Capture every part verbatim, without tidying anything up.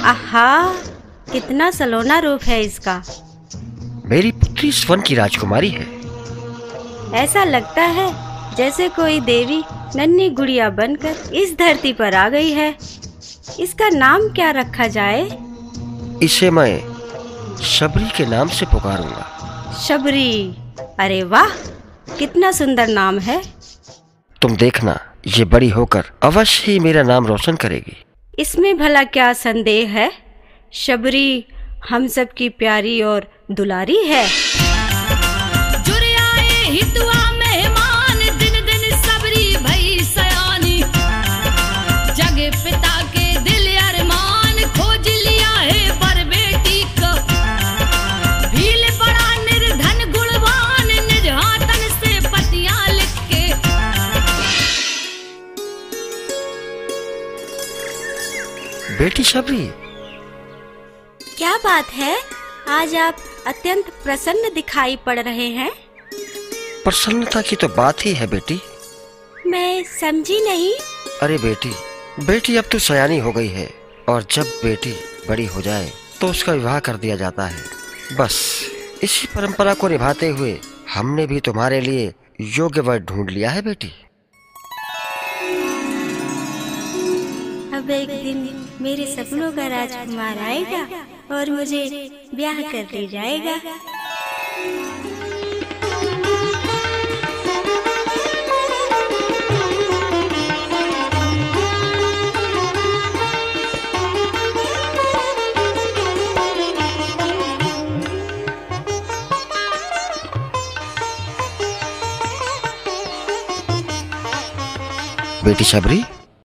आहा, कितना सलोना रूप है इसका। मेरी पुत्री स्वन की राजकुमारी है। ऐसा लगता है जैसे कोई देवी नन्ही गुड़िया बनकर इस धरती पर आ गई है। इसका नाम क्या रखा जाए? इसे मैं शबरी के नाम से पुकारूंगा। शबरी? अरे वाह, कितना सुंदर नाम है। तुम देखना, ये बड़ी होकर अवश्य ही मेरा नाम रोशन करेगी। इसमें भला क्या संदेह है? शबरी हम सब की प्यारी और दुलारी है। मेहमान दिन दिन सबरी भई सयानी, जगे पिता के दिल अरमान खोज लिया है पर बेटी को। भील बड़ा निर्धन गुणवान, निज हाथन से पतियां लिख के। बेटी शबरी, क्या बात है? आज आप अत्यंत प्रसन्न दिखाई पड़ रहे हैं। प्रसन्नता की तो बात ही है बेटी। मैं समझी नहीं। अरे बेटी, बेटी अब तो सयानी हो गई है और जब बेटी बड़ी हो जाए तो उसका विवाह कर दिया जाता है। बस इसी परंपरा को निभाते हुए हमने भी तुम्हारे लिए योग्य वर ढूंढ लिया है बेटी। अब एक दिन मेरे सपनों का राजकुमार आएगा और मुझे ब्याह कर ले जाएगा। बेटी शबरी,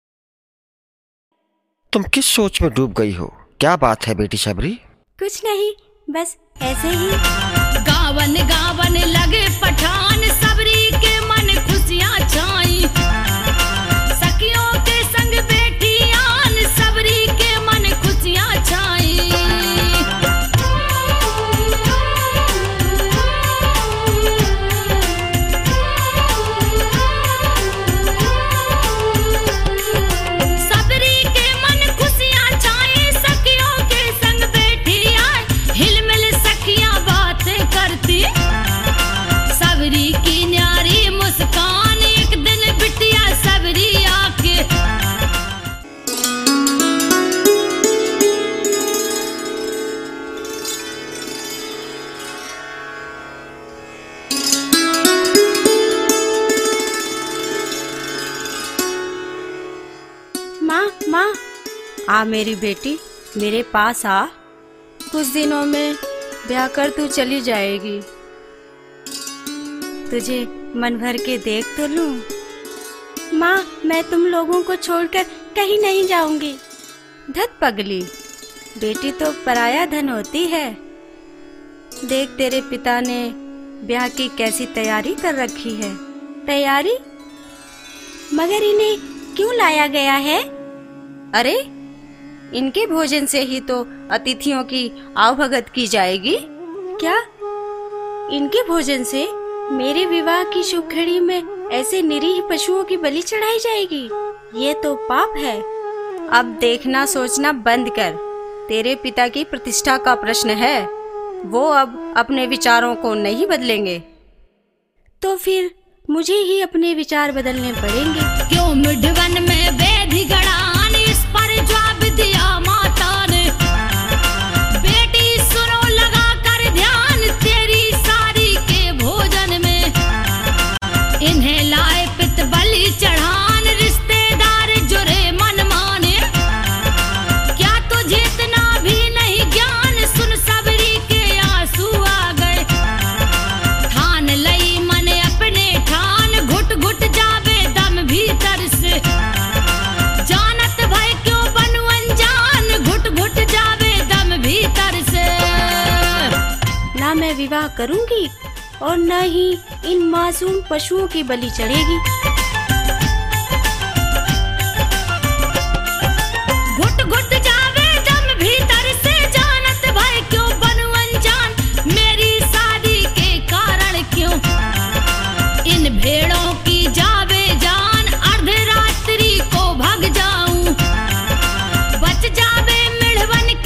तुम किस सोच में डूब गई हो? क्या बात है बेटी शबरी? कुछ नहीं, बस ऐसे ही। गावन गावन लगे पठान, सबरी के मन खुशियां छाई। सखियों के संग बैठी आन, सबरी के मन खुशियां छाई। माँ, आ मेरी बेटी, मेरे पास आ। कुछ दिनों में ब्याह कर तू चली जाएगी। तुझे मन भर के देख तो लूं। माँ, मैं तुम लोगों को छोड़कर कहीं नहीं जाऊंगी। धत पगली, बेटी तो पराया धन होती है। देख तेरे पिता ने ब्याह की कैसी तैयारी कर रखी है। तैयारी? मगर इन्हें क्यों लाया गया है? अरे, इनके भोजन से ही तो अतिथियों की आवभगत की जाएगी। क्या इनके भोजन से मेरे विवाह की शुभ घड़ी में ऐसे निरीह पशुओं की बलि चढ़ाई जाएगी? ये तो पाप है। अब देखना सोचना बंद कर। तेरे पिता की प्रतिष्ठा का प्रश्न है। वो अब अपने विचारों को नहीं बदलेंगे। तो फिर मुझे ही अपने विचार बदलने पड़ेंगे। क्यों मुढ़वन में वेदी गड़ान, इस पर जवाब दिया माता ने। बेटी सुनो लगा कर ध्यान, तेरी सारी के भोजन में इन्हें लाए पित बलि चढ़ान, रिश्तेदार जुरे मन माने। क्या तुझे इतना भी नहीं ज्ञान, सुन सबरी के आंसू आ गए। ठान लई मन अपने ठान, घुट घुट जावे दम भीतर से। जानत भय क्यों बनू अनजान, घुट घुट जावे दम भीतर से। ना मैं विवाह करूंगी और न ही इन मासूम पशुओं की बलि चढ़ेगी। घुट घुट जावे दम भीतर से, जानत भय क्यों बनू अनजान, मेरी शादी के कारण क्यों इन भेड़ों की जावे जान। अर्धरात्रि को भाग जाऊं, बच जावे मिढ़वन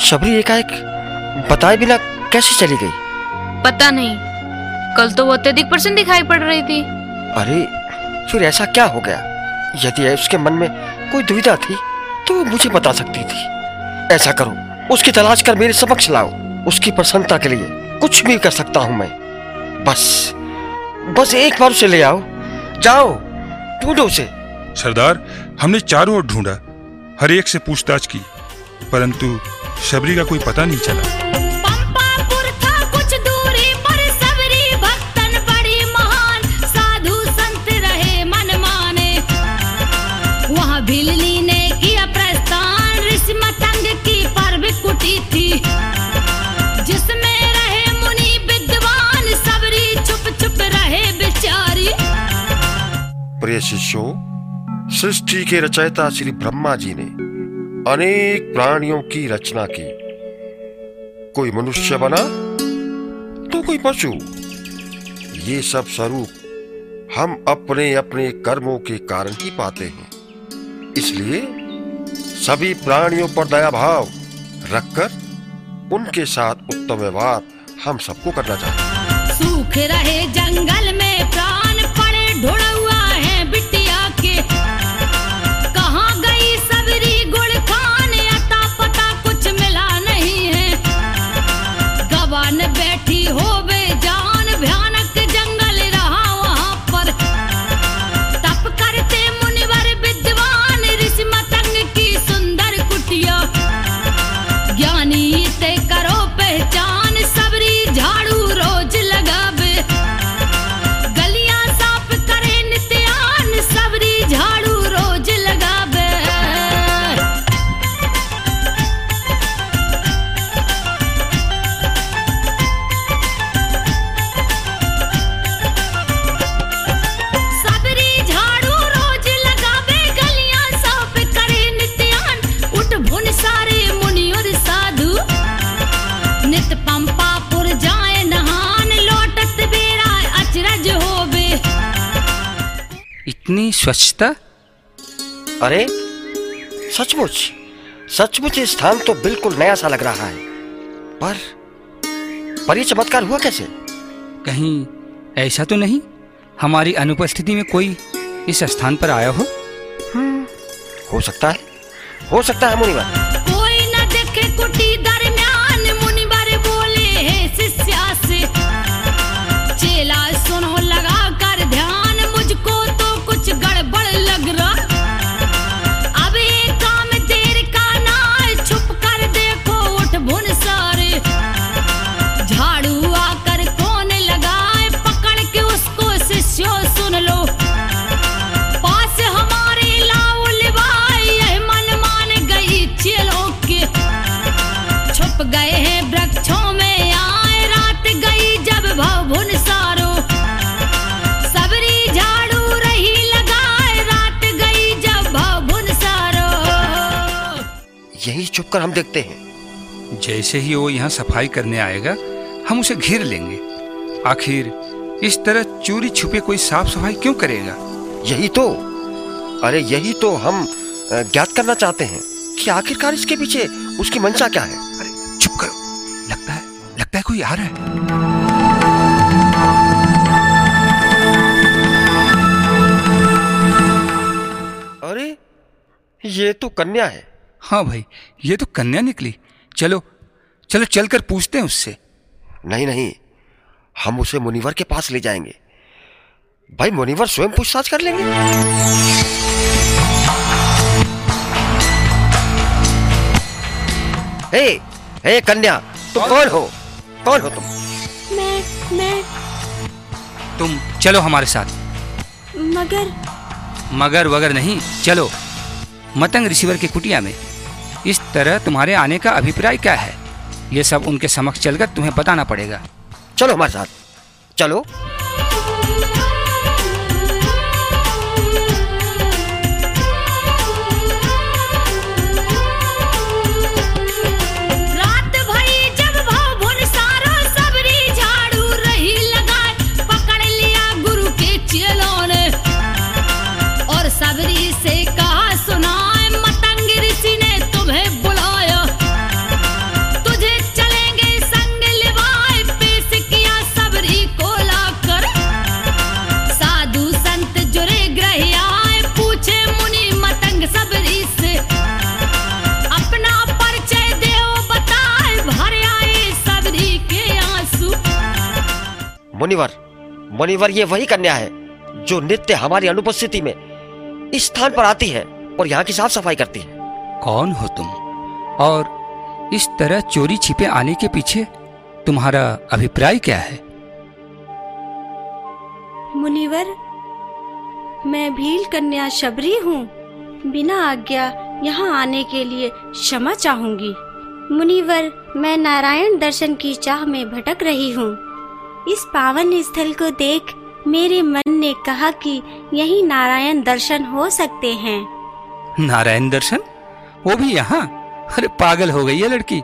शबरी एकाएक बताए बिना कैसे चली गई? पता नहीं, कल तो वो अत्यधिक प्रसन्न दिखाई पड़ रही थी। अरे फिर ऐसा क्या हो गया? यदि उसके मन में कोई दुविधा थी तो वो मुझे बता सकती थी। ऐसा करो, उसकी तलाश कर मेरे समक्ष लाओ। उसकी प्रसन्नता के लिए कुछ भी कर सकता हूं मैं। बस बस एक बार उसे ले आओ। जाओ, ढूंढो उसे। सरदार, हमने चारों ओर ढूंढा, हर एक से पूछताछ की, परंतु शबरी का कोई पता नहीं चला। पंपापुर था कुछ दूरी पर सबरी भक्तन बड़ी महान, साधु संत रहे मन माने। वहाँ भिलनी ने किया प्रस्थान, ऋषि मतंग की पर्व कुटी थी, जिसमें रहे मुनि विद्वान, सबरी चुप चुप रहे बेचारी। प्रिय शिष्यों, सृष्टि के रचयिता श्री ब्रह्मा जी ने अनेक प्राणियों की रचना की। कोई मनुष्य बना तो कोई पशु। ये सब स्वरूप हम अपने अपने कर्मों के कारण ही पाते हैं। इसलिए सभी प्राणियों पर दया भाव रखकर उनके साथ उत्तम व्यवहार हम सबको करना चाहिए। सूख रहे जंगल में प्राण पड़े ढुढ़ुआ है बिटिया के, कहाँ गई सबरी गुड़ खाने, अता पता कुछ मिला नहीं है। गवान बैठी हो बेजान, भयानक जंगल रहा वहाँ पर। तप करते मुनिवर विद्वान, ऋषि मतंग की सुंदर कुटिया। ज्ञानी ते करो पहचान, सबरी झाड़ू रोज लगावे, गलियां साफ करे नित्यान, सबरी झाड़ू रोज लगावे। सबरी झाड़ू रोज लगावे, गलियां साफ करे नित्यान, उठ भुन सारे मुनि और साधु, नित पंपापुर जाए नहान, लौटत बेरा अचरज होवे। इतनी स्वच्छता? अरे सचमुच सचमुच ये स्थान तो बिल्कुल नया सा लग रहा है। पर पर ये चमत्कार हुआ कैसे? कहीं ऐसा तो नहीं हमारी अनुपस्थिति में कोई इस स्थान पर आया हो? हो सकता है, हो सकता है मुनिवर। कोई न देखे कुटी दरम्यान, मुनिवर बोले है शिष्या से, चेला सुनो लगा कर ध्यान, मुझको तो कुछ गड़बड़ लग रहा। अब ये काम देर का ना है, छुप कर देखो उठ भुन सारे। झाड़ू आकर कौन लगाए, पकड़ के उसको शिष्यों सुन लो। पास हमारे लाओ लिवाए, यह मन मान गई चेलों के। छुप गए हैं वृक्षों में आए, रात गई जब भवन सारो। सबरी झाड़ू रही लगाए, रात गई जब भवन सारो। यही चुप कर हम देखते हैं। जैसे ही वो यहाँ सफाई करने आएगा हम उसे घेर लेंगे। आखिर इस तरह चोरी छुपे कोई साफ सफाई क्यों करेगा? यही तो, अरे यही तो हम अ, ज्ञात करना चाहते हैं कि आखिरकार इसके पीछे उसकी मंशा क्या है। अरे चुप करो, लगता है लगता है कोई आ रहा है। अरे ये तो कन्या है। हाँ भाई, ये तो कन्या निकली। चलो चलो चलकर पूछते हैं उससे। नहीं नहीं, हम उसे मुनिवर के पास ले जाएंगे। भाई मुनिवर स्वयं पूछताछ कर लेंगे। हे हे कन्या, तुम कौन हो? कौन हो तुम? मैं मैं तुम चलो हमारे साथ। मगर मगर वगर नहीं, चलो मतंग ऋषिवर की कुटिया में। इस तरह तुम्हारे आने का अभिप्राय क्या है, ये सब उनके समक्ष चलकर तुम्हें बताना पड़ेगा। चलो हमारे साथ, चलो। रात भई जब भवन सारो, सबरी झाड़ू रही लगाए, पकड़ लिया गुरु के चेलों ने, और सबरी से कहा सुनाए, मतंग ऋषि ने तुम्हें बुलाया। मुनिवर, मुनिवर ये वही कन्या है जो नित्य हमारी अनुपस्थिति में इस स्थान पर आती है और यहाँ की साफ सफाई करती है। कौन हो तुम और इस तरह चोरी छिपे आने के पीछे तुम्हारा अभिप्राय क्या है? मुनिवर, मैं भील कन्या शबरी हूँ। बिना आज्ञा यहाँ आने के लिए क्षमा चाहूंगी। मुनिवर, मैं नारायण दर्शन की चाह में भटक रही हूँ। इस पावन स्थल को देख मेरे मन ने कहा कि यही नारायण दर्शन हो सकते हैं। नारायण दर्शन? वो भी यहाँ? अरे पागल हो गई है लड़की।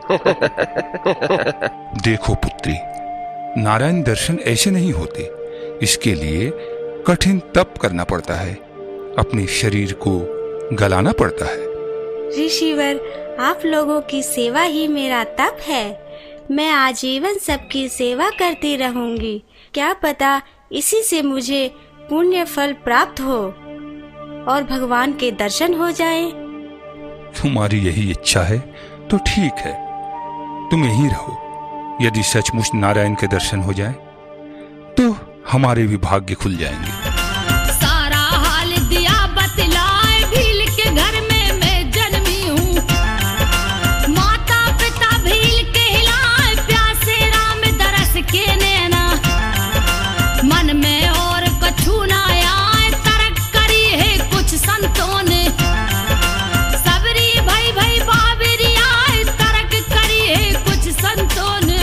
देखो पुत्री, नारायण दर्शन ऐसे नहीं होते। इसके लिए कठिन तप करना पड़ता है, अपने शरीर को गलाना पड़ता है। ऋषिवर, आप लोगों की सेवा ही मेरा तप है। मैं आजीवन सबकी सेवा करती रहूंगी। क्या पता इसी से मुझे पुण्य फल प्राप्त हो और भगवान के दर्शन हो जाएं। तुम्हारी यही इच्छा है तो ठीक है, तुम यहीं रहो। यदि सचमुच नारायण के दर्शन हो जाए तो हमारे भी भाग्य खुल जाएंगे। सारा हाल दिया बतलाए, भील के घर में मैं जन्मी हूँ। माता पिता भील कहलाए, प्यासे राम दरस के नैना। मन में और कछु ना आए, तरक करी है कुछ संतों ने। सबरी भई भई बाबरी आए, तरक करी है कुछ संतों ने।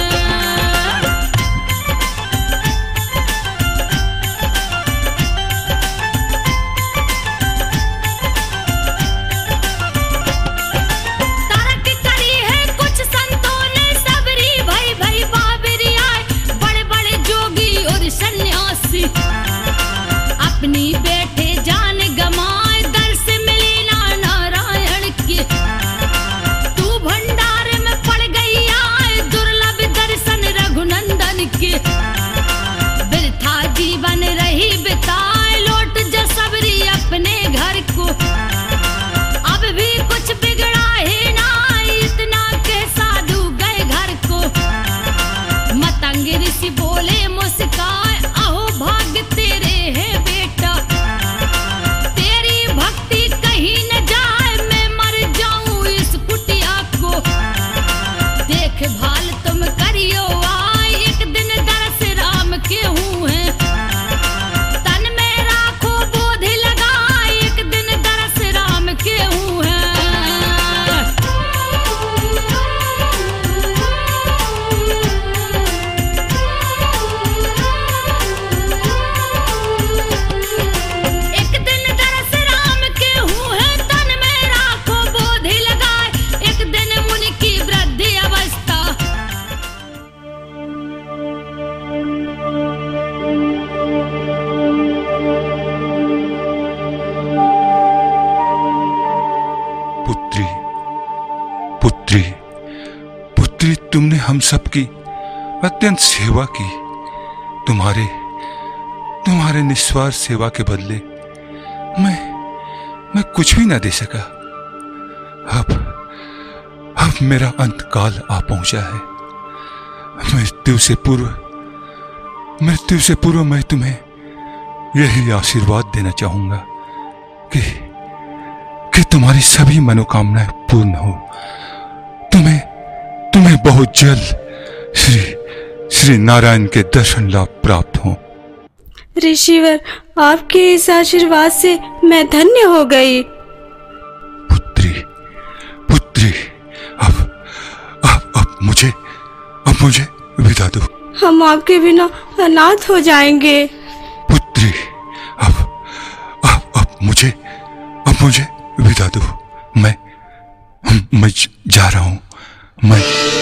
तरक करी है कुछ संतों ने, सबरी भई भई बाबरी आए। बड़े बड़े जोगी और सन्यासी अपनी बैठे जान गमाए, दर से मिले ना नारायण के। तू भंडार में पड़ गई आए, दुर्लभ दर्शन रघुनंदन के। बिरथा जीवन रही बिताए, लौट जा सबरी अपने घर को। अब भी कुछ बिगड़ा है ना, इतना के साधु गए घर को। मतंग ऋषि बोले मुस्काए, अहो भाग्य तेरे है बेटा। तेरी भक्ति कहीं न जाए, मैं मर जाऊं इस कुटिया को। देखभाल तुम करियो आए, एक दिन दरस राम के हूँ है। तन में राखो बोध लगाए, एक दिन दरस राम के हूँ है। एक दिन दरस राम के हूँ है, तन में राखो बोध लगाए। एक दिन मुनि की वृद्धि अवस्था। पुत्री, पुत्री, पुत्री, तुमने हम सबकी अत्यंत सेवा की। तुम्हारे तुम्हारे निस्वार्थ सेवा के बदले मैं मैं कुछ भी ना दे सका। अब अब मेरा अंतकाल आ पहुंचा है। मृत्यु से पूर्व मृत्यु से पूर्व मैं तुम्हें यही आशीर्वाद देना चाहूंगा कि कि तुम्हारी सभी मनोकामनाएं पूर्ण हो। तुम्हें तुम्हें बहुत जल्द श्री श्री नारायण के दर्शन लाभ प्राप्त हो। ऋषिवर, आपके इस आशीर्वाद से मैं धन्य हो गई। पुत्री, पुत्री, अब अब अब मुझे अब मुझे विदा दो। हम आपके बिना अनाथ हो जाएंगे। पुत्री, अब अब अब मुझे अब मुझे विदा दो। मैं मैं जा रहा हूं। मैं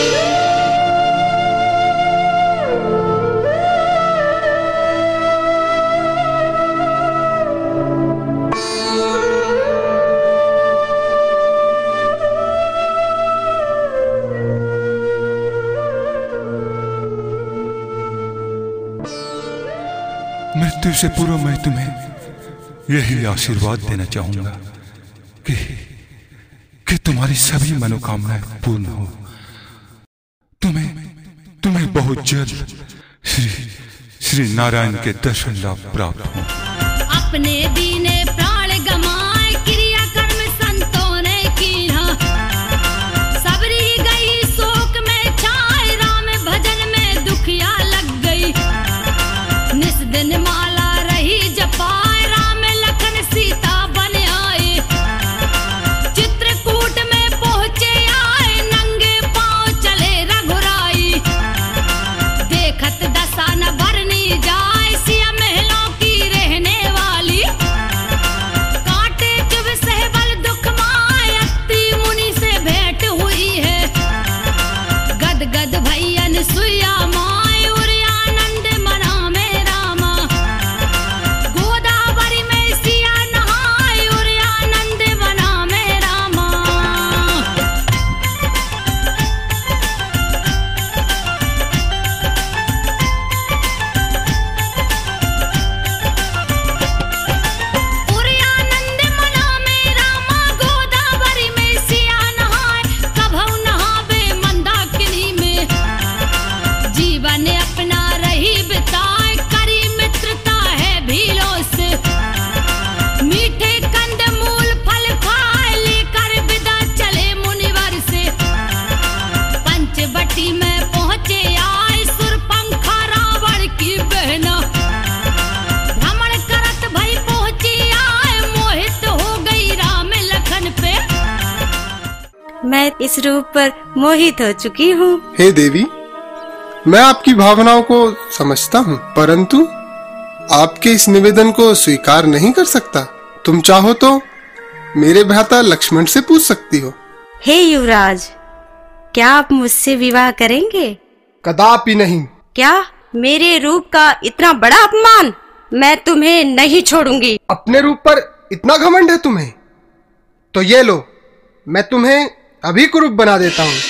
मृत्यु से पूर्व मैं तुम्हें यही आशीर्वाद देना चाहूंगा कि कि तुम्हारी सभी मनोकामनाएं पूर्ण हो। तुम्हें तुम्हें बहुत जल्द श्री श्री नारायण के दर्शन लाभ प्राप्त हो। अपने दीने प्राण गमाए क्रिया कर्म संतों ने कीन्हा, सबरी गई शोक में छाए राम भजन में दुखिया लग गई। निस दिन माला रही जपाए राम लखन सीता बन आए, चित्रकूट में पहुंचे आए नंगे पांव चले रघुराई। देखत दशा न भरनी जाए सिया महलों की रहने वाली, काटे चुभ सहबल दुख माए अत्रि मुनि से भेंट हुई है। गद गद भैयन सुइया माए उर आनंद मना में रामा, गोदावरी में सिया नहाए उर आनंद मना में रामा। उर आनंद मना में रामा, गोदावरी में सिया नहाए, कभऊ नहावे मंदाकिनी में। जीवन अपना रही बिताए करी मित्रता है भीलों से, मीठे कंद मूल फल खाए लेकर विदा चले मुनिवर से। पंचवटी में पहुंचे आए सुरपंखा रावण की बहना, भ्रमण करत भई पहुंची आए मोहित हो गई राम लखन पे। मैं इस रूप पर मोहित हो चुकी हूँ। हे देवी, मैं आपकी भावनाओं को समझता हूँ, परंतु आपके इस निवेदन को स्वीकार नहीं कर सकता। तुम चाहो तो मेरे भ्राता लक्ष्मण से पूछ सकती हो। हे युवराज, क्या आप मुझसे विवाह करेंगे? कदापि नहीं। क्या मेरे रूप का इतना बड़ा अपमान? मैं तुम्हें नहीं छोड़ूंगी। अपने रूप पर इतना घमंड है तुम्हें? तो ये लो, मैं तुम्हें अभी कुरूप बना देता हूँ।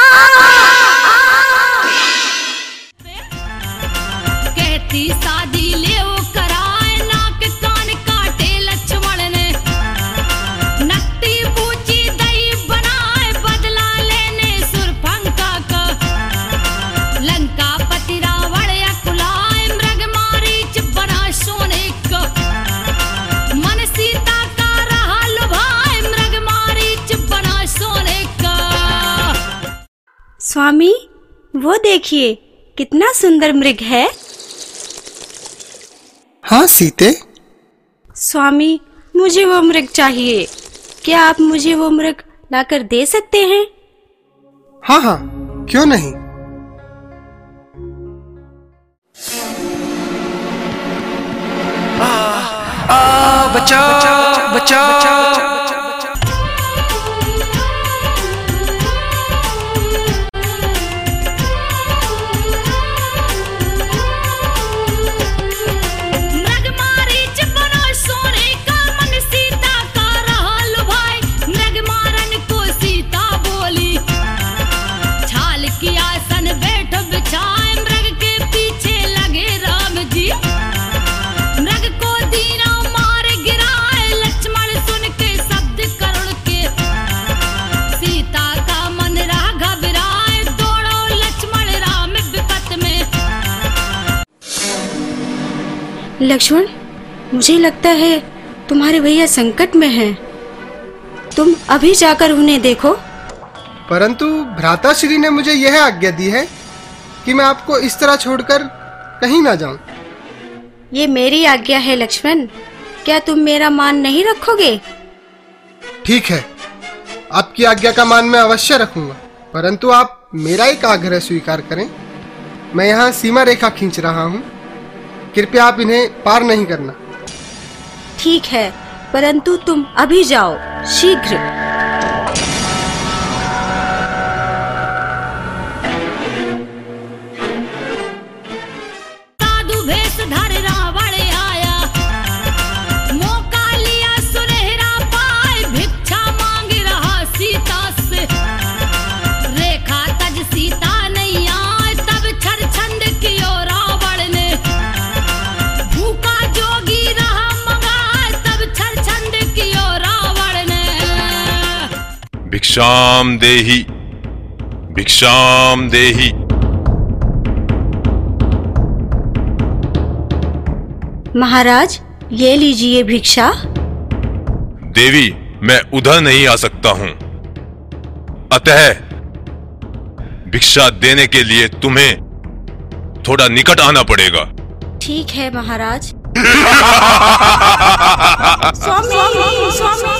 कहती शादी ले ओ कराए, नाक कान काटे लक्ष्मण ने। नकटी पूछी दही बनाए, बदला लेने सुरपंखा का। लंका पति रावण अकुलाए, मृग मारीच बना सोने का। मन सीता का रहा लुभाए, मृग मारीच बना सोने का। स्वामी, वो देखिए कितना सुंदर मृग है। हाँ सीते, स्वामी, मुझे वो मृग चाहिए। क्या आप मुझे वो मृग लाकर दे सकते हैं? हाँ हाँ, क्यों नहीं। बचाओ बचाओ बचाओ। मृग मारीच बना सोने का, मन सीता का रहा लुभाए। मृग मारन को सीता बोली, छाल की आसन बैठ बिछाए। मृग के पीछे लगे राम जी, मृग को दीना मार गिराए। लक्ष्मण सुन के शब्द करुण के, सीता का मन रहा घबराए। दौड़ो लक्ष्मण राम विपत में। लक्ष्मण, मुझे लगता है तुम्हारे भैया संकट में हैं। तुम अभी जाकर उन्हें देखो। परंतु भ्राता श्री ने मुझे यह आज्ञा दी है कि मैं आपको इस तरह छोड़कर कहीं ना जाऊं। ये मेरी आज्ञा है लक्ष्मण, क्या तुम मेरा मान नहीं रखोगे? ठीक है, आपकी आज्ञा का मान मैं अवश्य रखूंगा, परंतु आप मेरा एक आग्रह स्वीकार करें। मैं यहाँ सीमा रेखा खींच रहा हूँ, कृपया आप इन्हें पार नहीं करना। ठीक है, परंतु तुम अभी जाओ, शीघ्र। साधु भेष धर रावण आया, मौका लिया सुनहरा पाए। भिक्षा मांग रहा सीता से, रेखा तज सीता नहीं आए। तब छर छंद कियो रावण ने, भूखा जोगी रहा मंगाए। तब छर छंद कियो रावण ने। भिक्षाम देहि भिक्षाम देहि। महाराज, ये लीजिए भिक्षा। देवी, मैं उधर नहीं आ सकता हूं, अतः भिक्षा देने के लिए तुम्हें थोड़ा निकट आना पड़ेगा। ठीक है महाराज। स्वामी, स्वामी।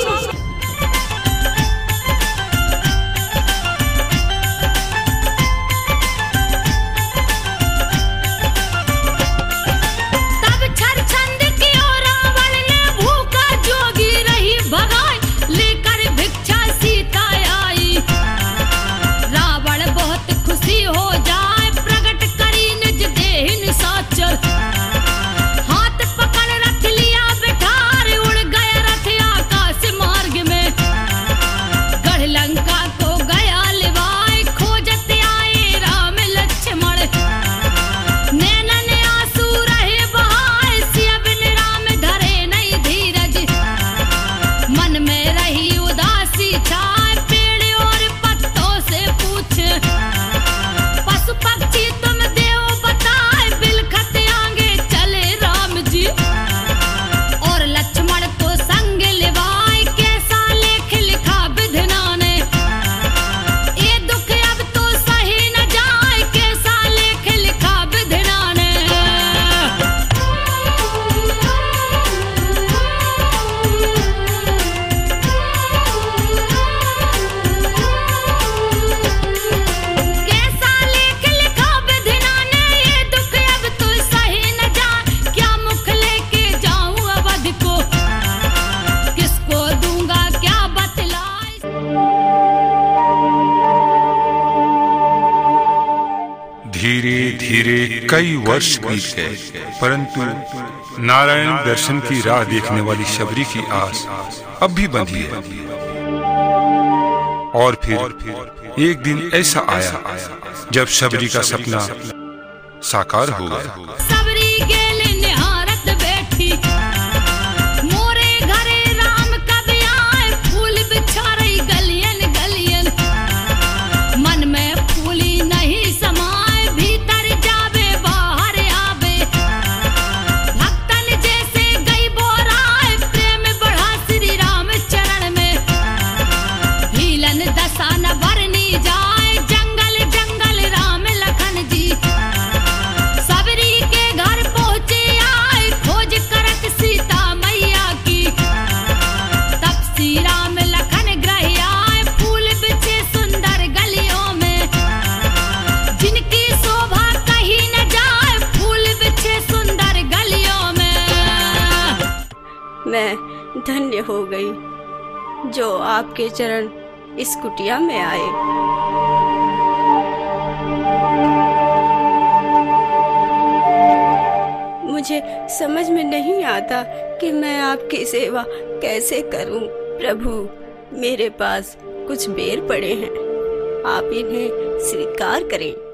धीरे धीरे कई वर्ष बीत गए, परंतु नारायण दर्शन की राह देखने वाली शबरी की आस अब भी बंधी है। और फिर एक दिन ऐसा आया जब शबरी का सपना साकार हो गया। मैं धन्य हो गई जो आपके चरण इस कुटिया में आए। मुझे समझ में नहीं आता कि मैं आपकी सेवा कैसे करूं। प्रभु, मेरे पास कुछ बेर पड़े हैं, आप इन्हें स्वीकार करें।